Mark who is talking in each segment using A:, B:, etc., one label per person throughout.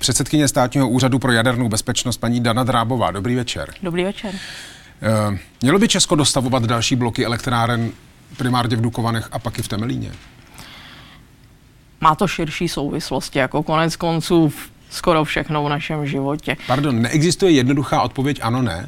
A: předsedkyně Státního úřadu pro jadernou bezpečnost paní Dana Drábová. Dobrý večer.
B: Dobrý večer.
A: Mělo by Česko dostavovat další bloky elektráren primárně v Dukovanech a pak i v Temelíně?
B: Má to širší souvislosti, jako konec konců skoro všechno v našem životě.
A: Pardon, neexistuje jednoduchá odpověď ano, ne?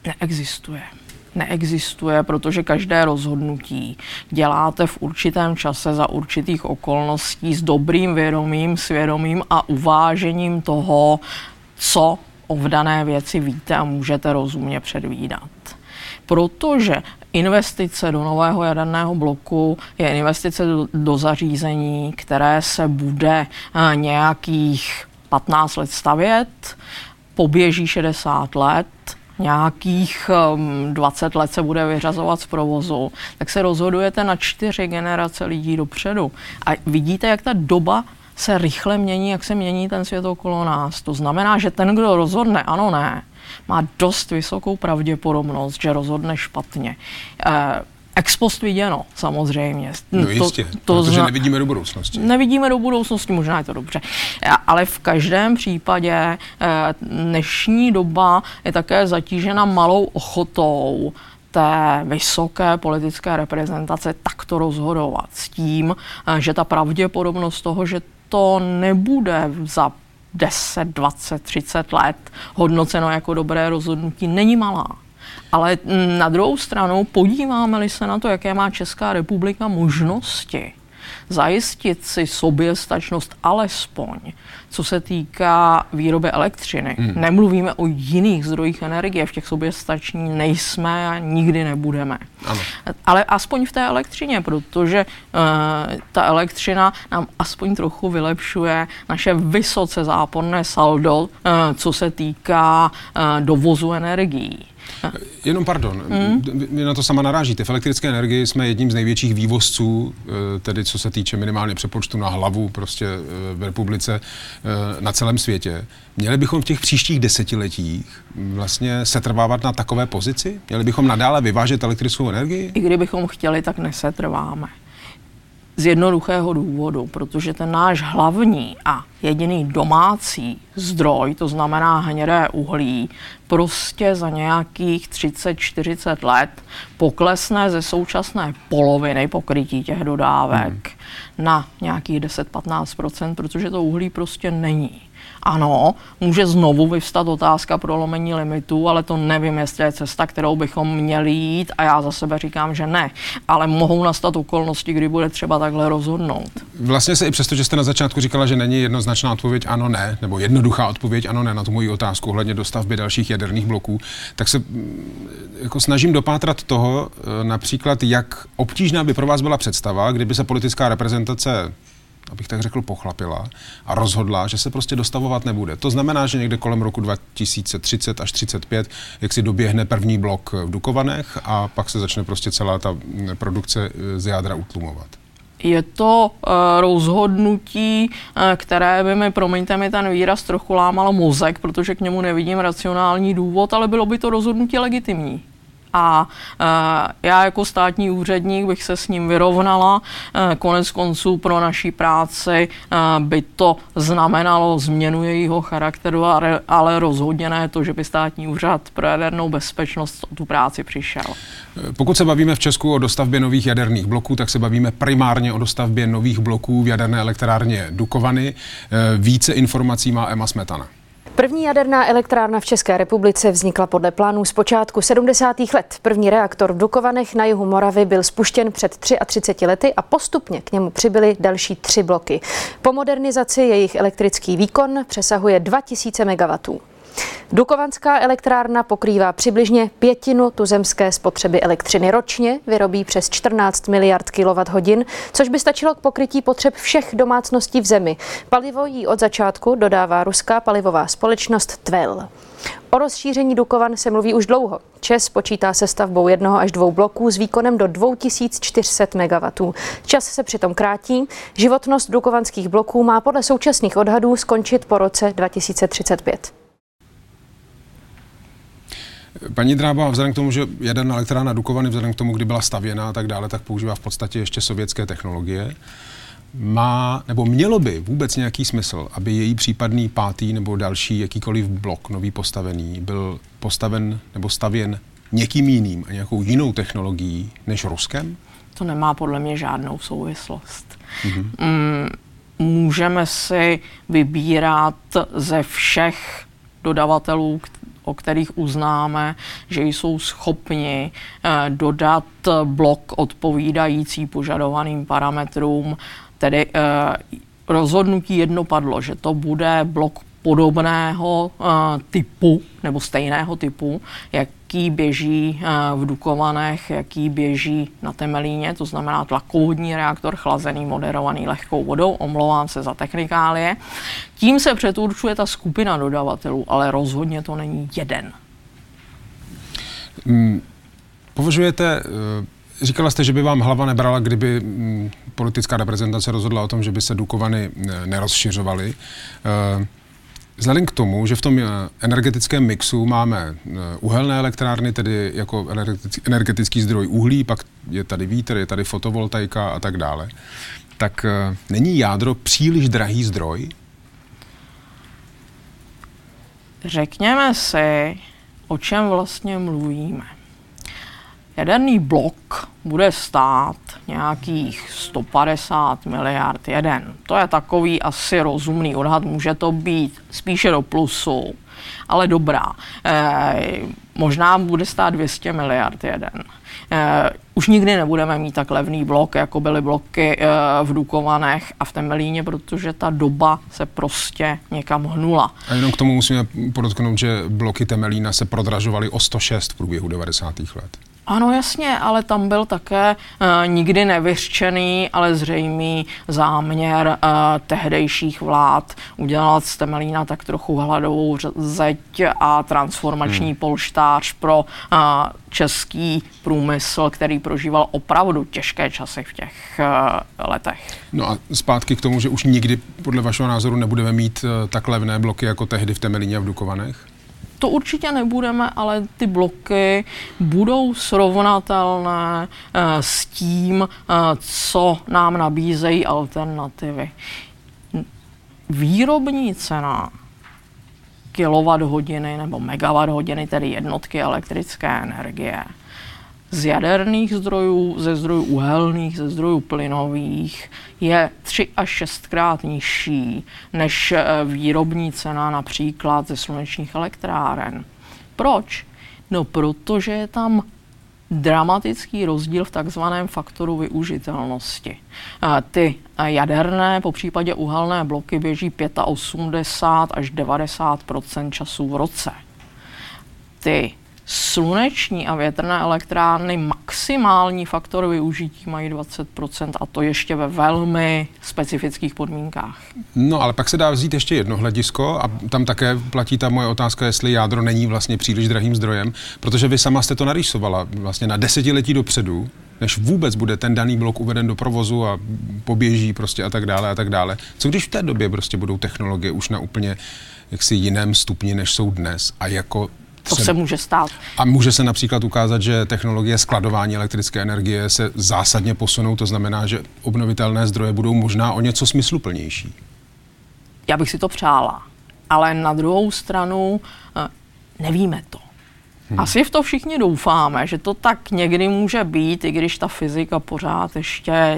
B: Neexistuje, protože každé rozhodnutí děláte v určitém čase za určitých okolností s dobrým vědomím, svědomím a uvážením toho, co o dané věci víte a můžete rozumně předvídat. Protože investice do nového jaderného bloku je investice do zařízení, které se bude nějakých 15 let stavět, poběží 60 let, nějakých 20 let se bude vyřazovat z provozu, tak se rozhodujete na 4 generace lidí dopředu. A vidíte, jak ta doba se rychle mění, jak se mění ten svět okolo nás. To znamená, že ten, kdo rozhodne ano, ne, má dost vysokou pravděpodobnost, že rozhodne špatně. Ex post viděno, samozřejmě.
A: No jistě, protože nevidíme do budoucnosti.
B: Nevidíme do budoucnosti, možná je to dobře. Ale v každém případě dnešní doba je také zatížena malou ochotou té vysoké politické reprezentace takto rozhodovat s tím, že ta pravděpodobnost toho, že to nebude za 10, 20, 30 let hodnoceno jako dobré rozhodnutí, není malá. Ale na druhou stranu, podíváme-li se na to, jaké má Česká republika možnosti zajistit si soběstačnost alespoň, co se týká výroby elektřiny. Nemluvíme o jiných zdrojích energie, v těch soběstační nejsme a nikdy nebudeme.
A: Ano.
B: Ale aspoň v té elektřině, protože ta elektřina nám aspoň trochu vylepšuje naše vysoce záporné saldo, co se týká dovozu energií.
A: Jenom pardon, vy na to sama narážíte. V elektrické energii jsme jedním z největších vývozců, tedy co se týče minimálně přepočtu na hlavu prostě v republice na celém světě. Měli bychom v těch příštích desetiletích vlastně setrvávat na takové pozici? Měli bychom nadále vyvážet elektrickou energii?
B: I kdybychom chtěli, tak nesetrváme. Z jednoduchého důvodu, protože ten náš hlavní a jediný domácí zdroj, to znamená hnědé uhlí, prostě za nějakých 30-40 let poklesne ze současné poloviny pokrytí těch dodávek na nějakých 10-15%, protože to uhlí prostě není. Ano, může znovu vyvstat otázka prolomení limitů, ale to nevím, jestli je cesta, kterou bychom měli jít a já za sebe říkám, že ne. Ale mohou nastat okolnosti, kdy bude třeba takhle rozhodnout.
A: Vlastně se i přesto, že jste na začátku říkala, že není jednoznačná odpověď ano, ne, nebo jednoduchá odpověď ano, ne na tu moji otázku ohledně dostavby dalších jaderných bloků, tak se jako snažím dopátrat toho, například, jak obtížná by pro vás byla představa, kdyby se politická reprezentace, abych tak řekl, pochlapila a rozhodla, že se prostě dostavovat nebude. To znamená, že někde kolem roku 2030 až 35, jak si doběhne první blok v Dukovanech a pak se začne prostě celá ta produkce z jádra utlumovat.
B: Je to rozhodnutí, které by mi, promiňte mi ten výraz, trochu lámalo mozek, protože k němu nevidím racionální důvod, ale bylo by to rozhodnutí legitimní. A já jako státní úředník bych se s ním vyrovnala. Konec konců pro naší práci by to znamenalo změnu jejího charakteru, ale rozhodně ne to, že by státní úřad pro jadernou bezpečnost o tu práci přišel.
A: Pokud se bavíme v Česku o dostavbě nových jaderných bloků, tak se bavíme primárně o dostavbě nových bloků v jaderné elektrárně Dukovany. Více informací má Emma Smetana.
C: První jaderná elektrárna v České republice vznikla podle plánů z počátku 70. let. První reaktor v Dukovanech na jihu Moravy byl spuštěn před 33 lety a postupně k němu přibyly další 3 bloky. Po modernizaci jejich elektrický výkon přesahuje 2000 MW. Dukovanská elektrárna pokrývá přibližně 1/5 tuzemské spotřeby elektřiny ročně, vyrobí přes 14 miliard kWh, což by stačilo k pokrytí potřeb všech domácností v zemi. Palivo jí od začátku dodává ruská palivová společnost Tvel. O rozšíření Dukovan se mluví už dlouho. ČEZ počítá se stavbou 1 až 2 bloků s výkonem do 2400 MW. Čas se přitom krátí. Životnost dukovanských bloků má podle současných odhadů skončit po roce 2035.
A: Paní Drába, vzhledem k tomu, že jaderná elektrárna Dukovany, vzhledem k tomu, kdy byla stavěna a tak dále, tak používá v podstatě ještě sovětské technologie. mělo by vůbec nějaký smysl, aby její případný 5. nebo další jakýkoliv blok nový postavený byl postaven nebo stavěn někým jiným a nějakou jinou technologií než Ruskem?
B: To nemá podle mě žádnou souvislost. Můžeme si vybírat ze všech dodavatelů, o kterých uznáme, že jsou schopni dodat blok odpovídající požadovaným parametrům. Tedy rozhodnutí jedno padlo, že to bude blok podobného typu nebo stejného typu, jaký běží v Dukovanech, jaký běží na Temelíně, to znamená tlakovodní reaktor chlazený, moderovaný lehkou vodou, omlouvám se za technikálie. Tím se předurčuje ta skupina dodavatelů, ale rozhodně to není jeden.
A: Považujete, říkala jste, že by vám hlava nebrala, kdyby politická reprezentace rozhodla o tom, že by se Dukovany nerozšiřovaly. Vzhledem k tomu, že v tom energetickém mixu máme uhelné elektrárny, tedy jako energetický zdroj uhlí, pak je tady vítr, je tady fotovoltaika a tak dále, tak není jádro příliš drahý zdroj?
B: Řekněme si, o čem vlastně mluvíme. Jaderný blok bude stát nějakých 150 miliard jeden. To je takový asi rozumný odhad, může to být spíše do plusu, ale dobrá. Možná bude stát 200 miliard jeden. Už nikdy nebudeme mít tak levný blok, jako byly bloky v Dukovanech a v Temelíně, protože ta doba se prostě někam hnula.
A: A jenom k tomu musíme podotknout, že bloky Temelína se prodražovaly o 106 v průběhu 90. let.
B: Ano, jasně, ale tam byl také nikdy nevyřčený, ale zřejmý záměr tehdejších vlád udělat z Temelína tak trochu hladovou zeď a transformační polštář pro český průmysl, který prožíval opravdu těžké časy v těch letech.
A: No a zpátky k tomu, že už nikdy podle vašeho názoru nebudeme mít tak levné bloky jako tehdy v Temelíně a v Dukovanech?
B: To určitě nebudeme, ale ty bloky budou srovnatelné s tím, co nám nabízejí alternativy. Výrobní cena kilowatthodiny nebo megawatthodiny, tedy jednotky elektrické energie, z jaderných zdrojů, ze zdrojů uhelných, ze zdrojů plynových je 3 až 6krát nižší než výrobní cena například ze slunečních elektráren. Proč? No, protože je tam dramatický rozdíl v takzvaném faktoru využitelnosti. Ty jaderné, popřípadě uhelné bloky běží 85 až 90% času v roce. Ty sluneční a větrné elektrárny maximální faktor využití mají 20% a to ještě ve velmi specifických podmínkách.
A: No, ale pak se dá vzít ještě jedno hledisko a tam také platí ta moje otázka, jestli jádro není vlastně příliš drahým zdrojem, protože vy sama jste to narýsovala vlastně na desetiletí dopředu, než vůbec bude ten daný blok uveden do provozu a poběží prostě a tak dále a tak dále. Co když v té době prostě budou technologie už na úplně jaksi jiném stupni, než jsou dnes a jako
B: to se může stát.
A: A může se například ukázat, že technologie skladování elektrické energie se zásadně posunou, to znamená, že obnovitelné zdroje budou možná o něco smysluplnější.
B: Já bych si to přála, ale na druhou stranu nevíme to. Asi v to všichni doufáme, že to tak někdy může být, i když ta fyzika pořád ještě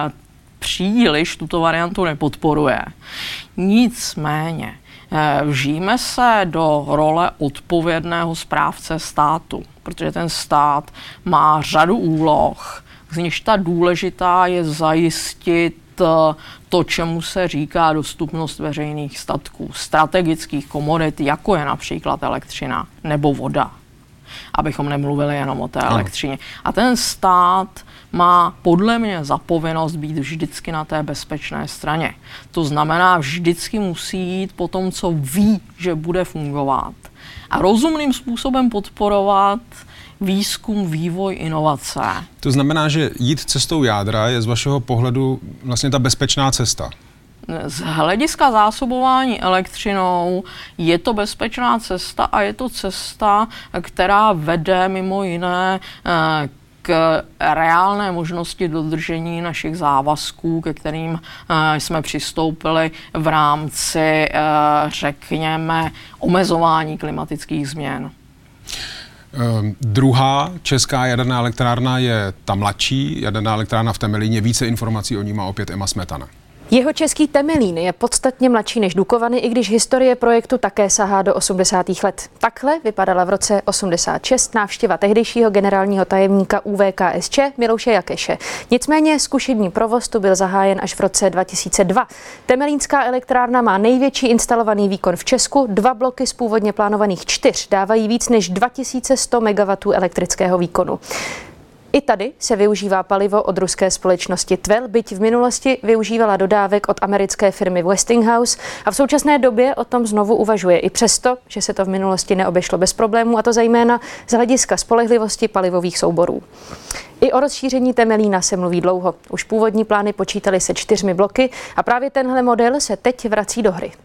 B: příliš tuto variantu nepodporuje. Nicméně, vžijeme se do role odpovědného správce státu, protože ten stát má řadu úloh, z nichž ta důležitá je zajistit to, čemu se říká dostupnost veřejných statků, strategických komodit, jako je například elektřina nebo voda, abychom nemluvili jenom o té elektřině. A ten stát má podle mě za povinnost být vždycky na té bezpečné straně. To znamená, vždycky musí jít po tom, co ví, že bude fungovat. A rozumným způsobem podporovat výzkum, vývoj, inovace.
A: To znamená, že jít cestou jádra je z vašeho pohledu vlastně ta bezpečná cesta.
B: Z hlediska zásobování elektřinou je to bezpečná cesta a je to cesta, která vede mimo jiné reálné možnosti dodržení našich závazků, ke kterým jsme přistoupili v rámci, řekněme, omezování klimatických změn.
A: Druhá česká jaderná elektrárna je ta mladší, jaderná elektrárna v Temelíně. Více informací o ní má opět Emma Smetana.
C: Jeho český Temelín je podstatně mladší než Dukovany, i když historie projektu také sahá do 80. let. Takhle vypadala v roce 86 návštěva tehdejšího generálního tajemníka ÚVKSČ Milouše Jakeše. Nicméně zkušební provoz tu byl zahájen až v roce 2002. Temelínská elektrárna má největší instalovaný výkon v Česku. 2 bloky z původně plánovaných 4 dávají víc než 2100 MW elektrického výkonu. I tady se využívá palivo od ruské společnosti Tvel, byť v minulosti využívala dodávek od americké firmy Westinghouse a v současné době o tom znovu uvažuje i přesto, že se to v minulosti neobešlo bez problémů, a to zejména z hlediska spolehlivosti palivových souborů. I o rozšíření Temelína se mluví dlouho. Už původní plány počítaly se 4 bloky a právě tenhle model se teď vrací do hry.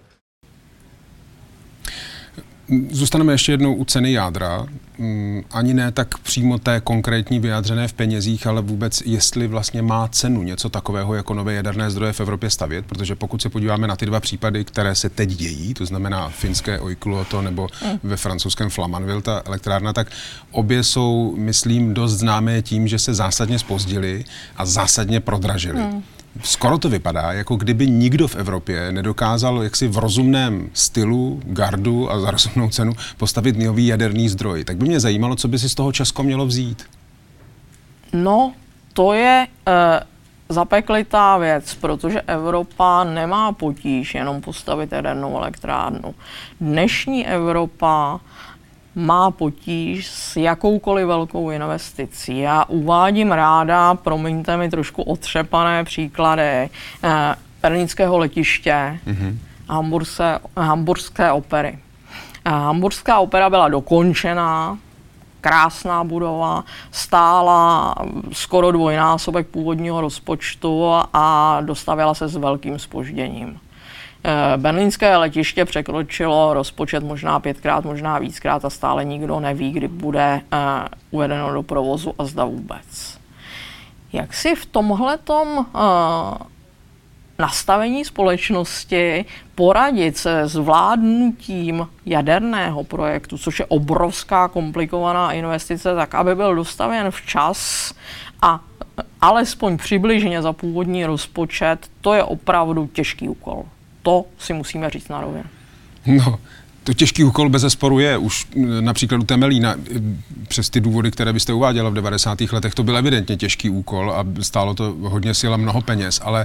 A: Zůstaneme ještě jednou u ceny jádra. Ani ne tak přímo té konkrétní vyjádřené v penězích, ale vůbec jestli vlastně má cenu něco takového jako nové jaderné zdroje v Evropě stavět, protože pokud se podíváme na ty 2 případy, které se teď dějí, to znamená finské Olkiluoto nebo ve francouzském Flamanville ta elektrárna, tak obě jsou, myslím, dost známé tím, že se zásadně zpozdily a zásadně prodražily. Skoro to vypadá, jako kdyby nikdo v Evropě nedokázal jaksi v rozumném stylu, gardu a za rozumnou cenu postavit nový jaderný zdroj. Tak by mě zajímalo, co by si z toho Česko mělo vzít.
B: No, to je zapeklitá věc, protože Evropa nemá potíž jenom postavit jadernou elektrárnu. Dnešní Evropa má potíž s jakoukoliv velkou investicí. Já uvádím ráda, promiňte mi trošku otřepané příklady, berlínského letiště, hamburské opery. Hamburská opera byla dokončená, krásná budova, stála skoro 2násobek původního rozpočtu a dostavěla se s velkým zpožděním. Berlínské letiště překročilo rozpočet možná 5krát, možná víckrát a stále nikdo neví, kdy bude uvedeno do provozu a zda vůbec. Jak si v tomhletom nastavení společnosti poradit se zvládnutím jaderného projektu, což je obrovská komplikovaná investice, tak aby byl dostavěn včas a alespoň přibližně za původní rozpočet, to je opravdu těžký úkol. To si musíme říct na rovinu.
A: No, to těžký úkol bezesporu je. Už například u Temelína, přes ty důvody, které byste uváděla v 90. letech, to byl evidentně těžký úkol a stálo to hodně sil a mnoho peněz, ale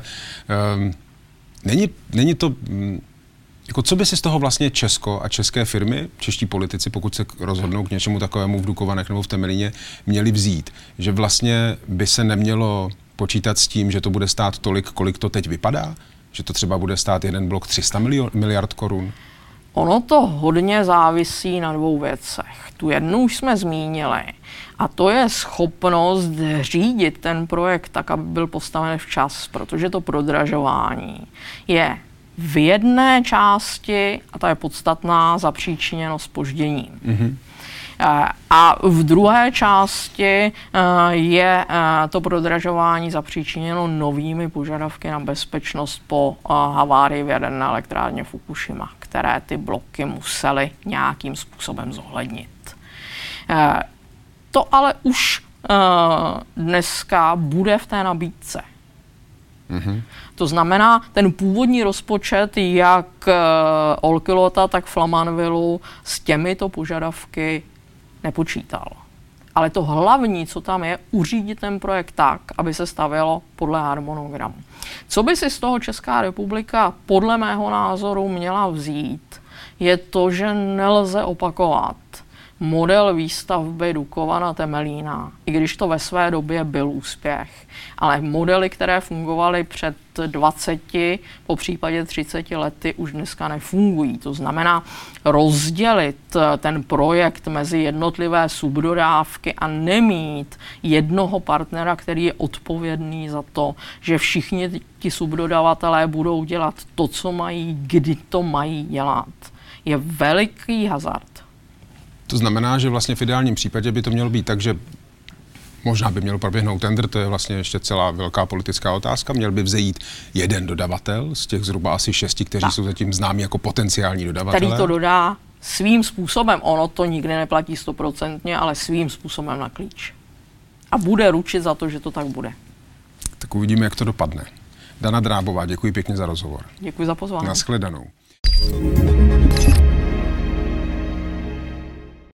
A: není to... Jako co by si z toho vlastně Česko a české firmy, čeští politici, pokud se rozhodnou k něčemu takovému v Dukovanech nebo v Temelíně, měli vzít? Že vlastně by se nemělo počítat s tím, že to bude stát tolik, kolik to teď vypadá? Že to třeba bude stát jeden blok 300 miliard korun?
B: Ono to hodně závisí na 2 věcech. Tu jednu už jsme zmínili a to je schopnost řídit ten projekt tak, aby byl postaven včas, protože to prodražování je v jedné části, a ta je podstatná, zapříčiněno zpožděním. A v druhé části je to prodražování zapříčiněno novými požadavky na bezpečnost po havárii v jaderné elektrárně Fukushima, které ty bloky musely nějakým způsobem zohlednit. To ale už dneska bude v té nabídce. To znamená, ten původní rozpočet jak Olkiluota, tak Flamanvillu s těmito požadavky nepočítal. Ale to hlavní, co tam je, uřídit ten projekt tak, aby se stavělo podle harmonogramu. Co by si z toho Česká republika podle mého názoru měla vzít, je to, že nelze opakovat model výstavby Dukovan a Temelína, i když to ve své době byl úspěch. Ale modely, které fungovaly před 20, po případě 30 lety, už dneska nefungují. To znamená rozdělit ten projekt mezi jednotlivé subdodávky a nemít jednoho partnera, který je odpovědný za to, že všichni ti subdodavatelé budou dělat to, co mají, kdy to mají dělat. Je veliký hazard.
A: To znamená, že vlastně v ideálním případě by to mělo být tak, že Možná by měl proběhnout tendr, to je vlastně ještě celá velká politická otázka. Měl by vzejít jeden dodavatel z těch zhruba asi 6, kteří jsou zatím známí jako potenciální dodavatelé.
B: Který to dodá svým způsobem. Ono to nikdy neplatí 100%, ale svým způsobem na klíč. A bude ručit za to, že to tak bude.
A: Tak uvidíme, jak to dopadne. Dana Drábová, děkuji pěkně za rozhovor.
B: Děkuji za pozvání.
A: Naschledanou.